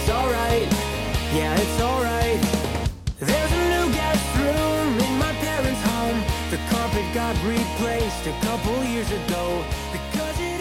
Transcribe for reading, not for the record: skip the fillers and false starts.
it's alright, yeah, it's alright. There's a new guest room in my parents' home. The carpet got replaced a couple years ago because it